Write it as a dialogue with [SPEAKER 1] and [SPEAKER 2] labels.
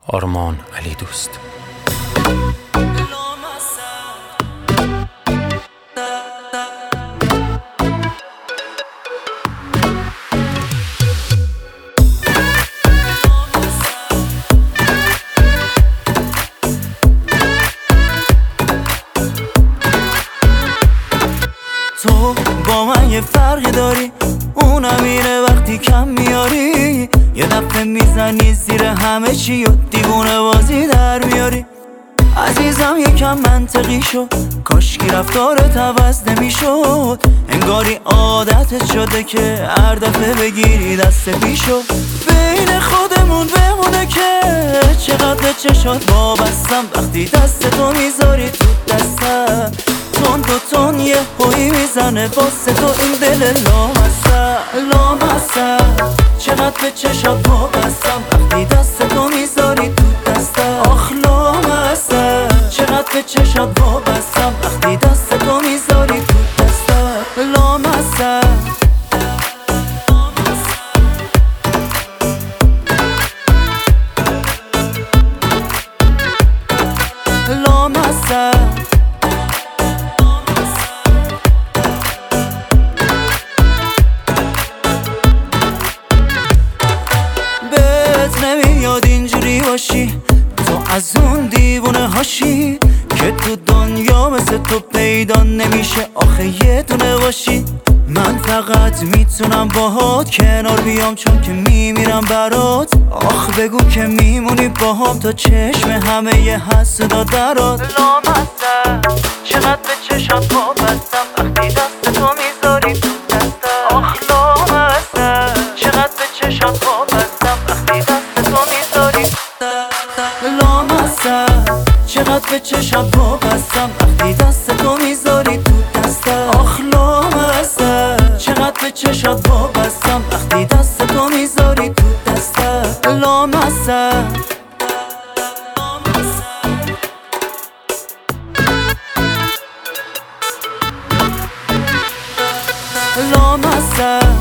[SPEAKER 1] آرمان علی دوست.
[SPEAKER 2] تو با من یه فرقی داری، اونم اینه وقتی کم میاری، یه دفعه میزنی زیر همه چی و دیوونه بازی در میاری. عزیزم یکم منطقی شو، کاشکی رفتارت عوض نمیشد، انگاری عادتت شده که هر دفعه بگیری دست پیشو. بین خودمون بمونه که چقدر به چشات وابستم، وقتی دست تو میذاری تو دستم تند و تند یه هوی میزنه واسه تو این دل لامصب. چقدر به چشات وابستم، وقتی دست تو میذاری تو دستم. آخ لامصب، چقدر به چشات وابستم، وقتی دست تو میذاری تو دستم. لامصب بهت نمیاد اینجوری باشی، تو از اون دیوونه هاشی که تو دنیا مثل تو پیدا نمیشه، آخه یه دونه باشی. من فقط میتونم باهات کنار بیام چون که میمیرم برات. آخ بگو که میمونی باهام تا چشم همه یه حسدا درات. لامصب، چقدر به چشات وابستم، وقتی دست تو میذاری تو دستم. آخ لامصب، چقدر به چشات وابستم، وقتی دست تو میذاری تو دستم. لامصب، چقدر به چشات وابستم، وقتی دست تو میذاری تو دستم. آخ لامصب، چقدر به چشات وابستم، وقتی دست تو میذاری تو دستم. لامصب لامصب